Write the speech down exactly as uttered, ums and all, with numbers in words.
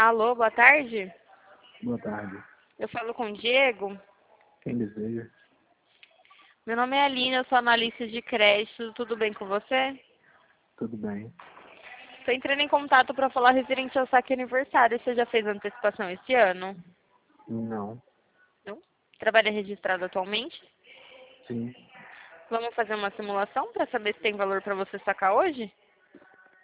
Alô, boa tarde. Boa tarde. Eu falo com o Diego. Quem deseja? Meu nome é Aline, eu sou analista de crédito. Tudo bem com você? Tudo bem. Estou entrando em contato para falar referente ao saque aniversário. Você já fez antecipação esse ano? Não. Não? Trabalha registrado atualmente? Sim. Vamos fazer uma simulação para saber se tem valor para você sacar hoje?